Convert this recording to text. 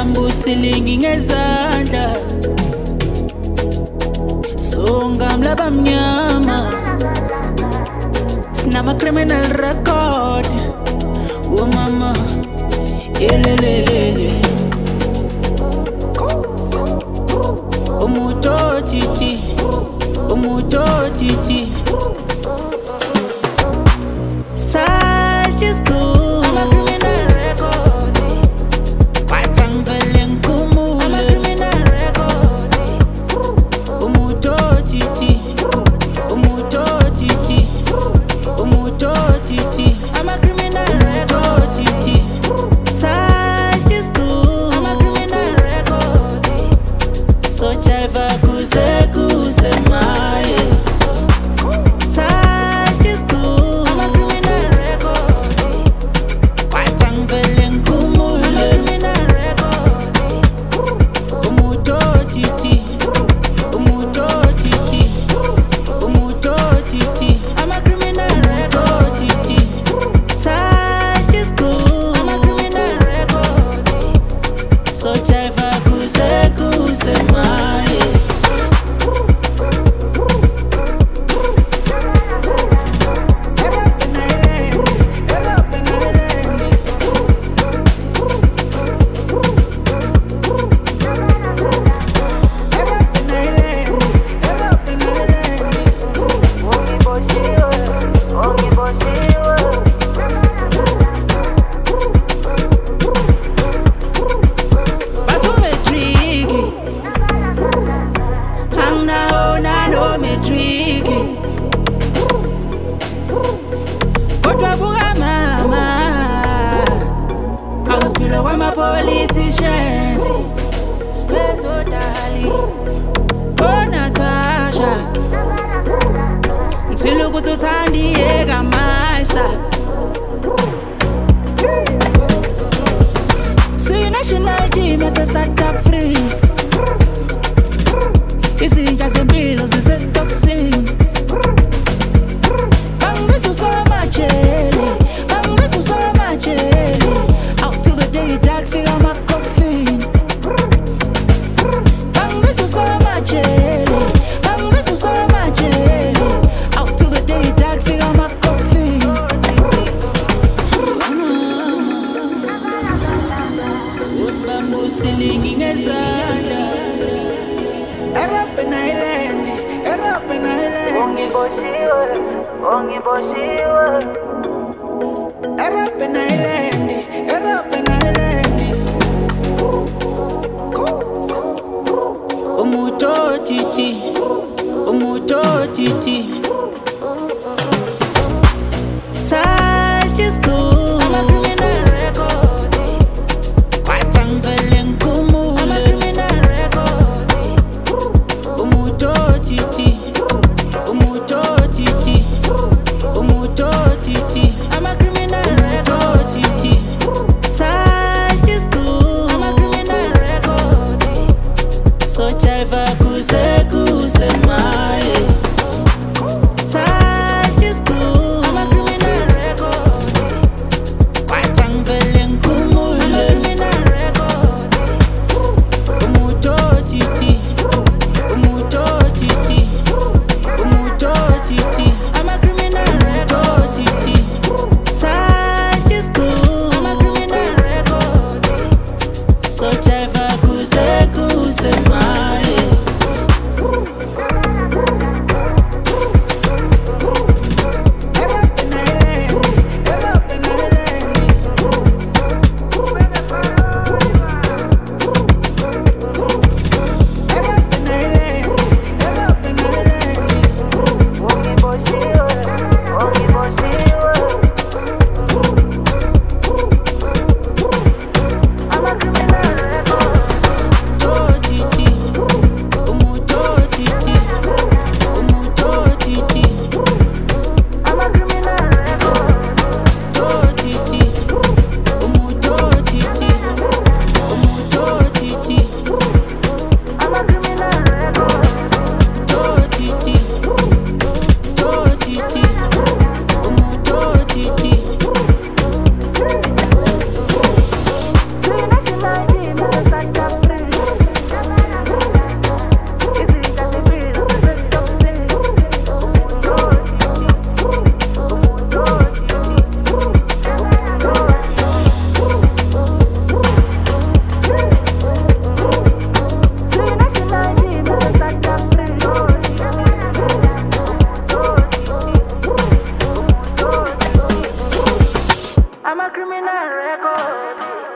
Silingi ngezandla songamla bamnyama sinama criminal record wo mama elelelele umutotiti Sasha's cool. I'm a criminal record. Patang veleng kumu. I'm a criminal record. Umutotiti. I'm a criminal record. Sasha's cool. I'm a criminal record. So chaiva kuze maye. My politicians, Speto Dali, oh Natasha, it's feel good to Tandi Ega Maisha. See national team as a Santa free. It's in just a bill, it's a stock sing. Bangasu so much, Bangasu so much. Dark figure my coffee. Bangasu so much, Bangasu so much. Out till the day, dark figure my coffee. Who's bamboo silingi ngezandla. Erap in Island. Ongi boshiwe. Erap in Island. Umutotiti. Sasha's cool. I'm a criminal record. Patang veleng kumu. I'm a criminal record. Umutotiti. I'm a criminal record. Sasha's cool. I'm a criminal record. So chaiva kuze maye. Sasha's cool. I'm a criminal record. Patang veleng kumu. I'm a criminal record. Umutotiti. I'm a criminal record. Sasha's cool. I'm a criminal record. So chaiva kuze maye. I'm a criminal record.